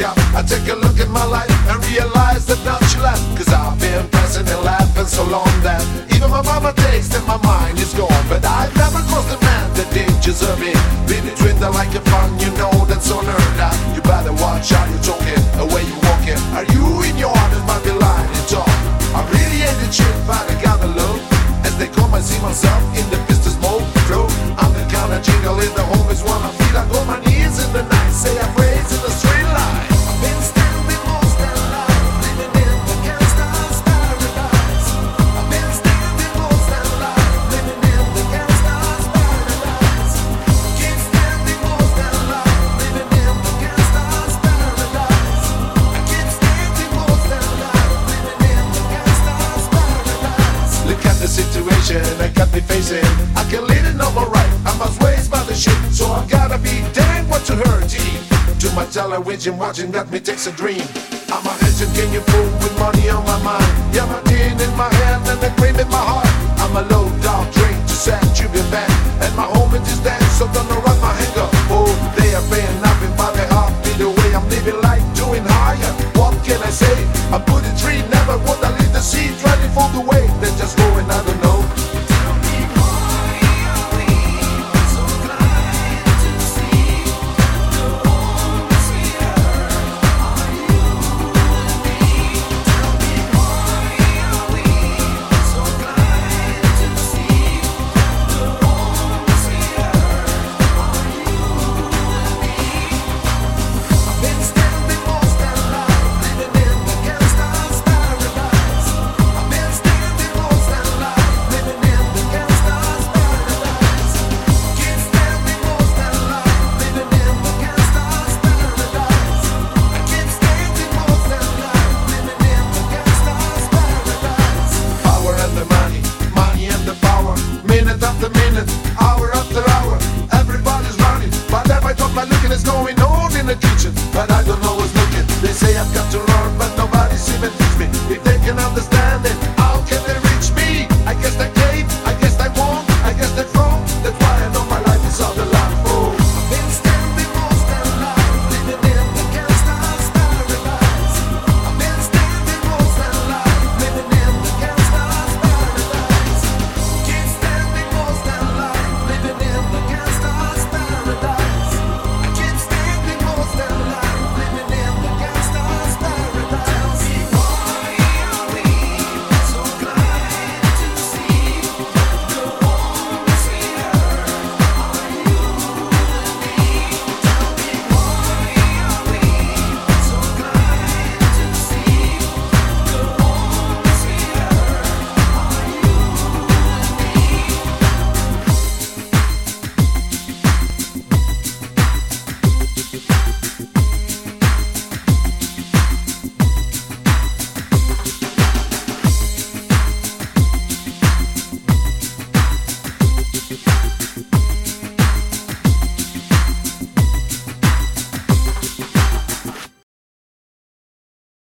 yeah. I take a look at my life and realize that now she left. Cause I've been pressing and laughing so long that even my mama takes that my mind is gone. But I've never crossed a man that didn't deserve it. Baby, treat her like a fun, you know that's unheard of. You better watch how you talking, the way you walking. Are you in your heart and might be lying and talk? I really hate the shit, but I gotta look. As they come, I see myself in the business mode flow. I'm the kind of jingle in the homies wanna feel. I go my knees in the night, say I praise in the straight line. I've been standing most of life, living in the gangsta's paradise. I've been standing most of life, living in the gangsta's paradise. Keep standing most of life, living in the gangsta's paradise. I keep standing most of life, living in the gangsta's paradise. Look at the situation I got me facing. I can lead it no more right. I must raise by the shit, so I gotta be dang what you heard, G. Too much television watching got me takes a dream. I'm a legend, can you fool with money on my mind? Yeah, my tin in my hand and a cream in my heart. I'm a low dog drink to set you be back. And my home is just dance, so don't run my hanger. Oh, they are paying nothing by their heartbeat. The way I'm living life, doing higher. What can I say? I put a tree, never would I leave the seed. Ready for the way, they're just going, I don't know. Hour after hour, everybody's running. But every talk like looking is going on in the kitchen. But I don't know